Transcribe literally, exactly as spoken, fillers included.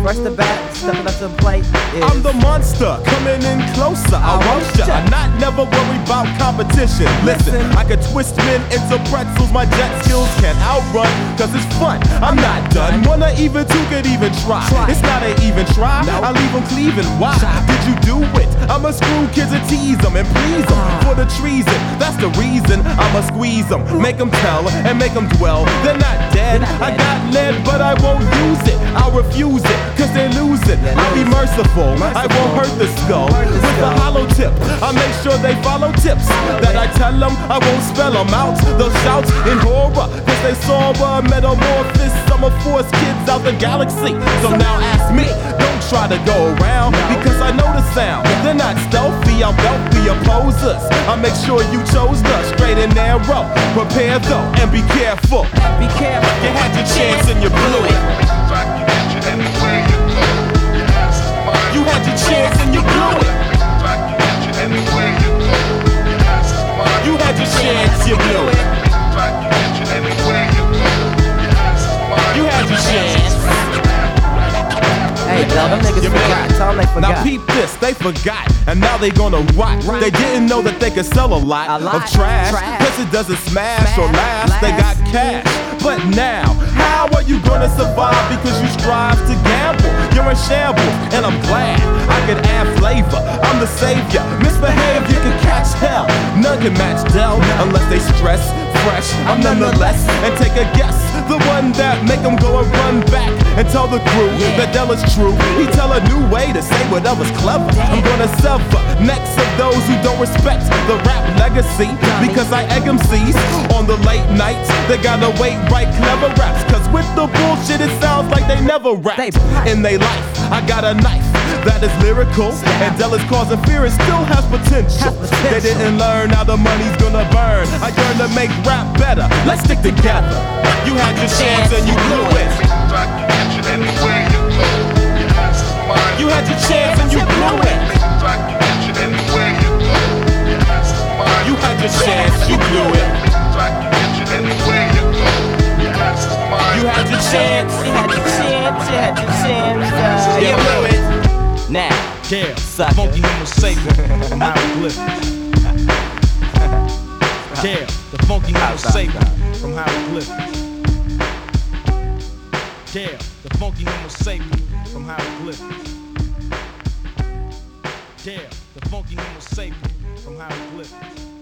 Fresh the bat, stepping up to the plate. Is I'm the monster, coming in closer. I want ya. I'm not never worried about competition. Listen, I can twist men into pretzels. My jet skills can't outrun, cause it's fun. I'm not done. Wanna even two could even try. It's not an even try. I leave them cleaving. Why did you do it? I'ma screw kids and tease them and please them for the treason. That's the reason I'ma squeeze them, make them tell and make them dwell. They're not dead. I got lead, but I won't use it. I'll refuse it, cause they lose it. I'll be merciful. I won't hurt the skull with a hollow tip. I make sure they follow tips that I tell them. I won't spell them out. They'll shout in horror, cause they saw a metamorphosis. Summer force kids out the galaxy. So now ask me, don't try to go around, because I know the sound. They're not stealthy, I'm wealthy opposers. I make sure you chose the straight and narrow. Prepare though, and be careful. Be careful. You had your chance and you blew it. You had your chance and you blew it. You had your chance, you blew it. You had your chance. Hey, tell them niggas forgot. Tell them they forgot. Now peep this, they forgot, and now they gonna rot. Right. They didn't know that they could sell a lot, A lot. of trash, Trash. cause it doesn't smash, Smash. or last. They got cash. But now, how are you gonna survive? Because you strive to gamble. You're in shambles, and I'm glad I can add flavor. I'm the savior. Misbehave, you can catch hell. None can match Dell unless they stress fresh. I'm nonetheless, and take a guess. The one that make them go and run back and tell the crew that Dell is true. He tell a new way to say whatever's clever. I'm gonna sever necks of those who don't respect the rap legacy, because I egg M Cs on the late nights. They gotta wait, write clever raps, cause with the bullshit it sounds like they never rapped in their life. I got a knife that is lyrical, and Dell is causing fear. It still has potential. They didn't learn how the money's gonna burn. I yearn to make rap better. Let's stick together. You had your chance and you blew it. You had your chance and you blew it. You had your chance, you blew it. You had your chance, You had your chance, you had your chance. Uh, you you blew it. Now, Yeah, sucker. funky Homo sapien from hieroglyphics. Yeah, the funky Homo sapien from hieroglyphics. Yeah, the funky Homo sapien from hieroglyphics. Yeah, the funky Homo sapien from hieroglyphics.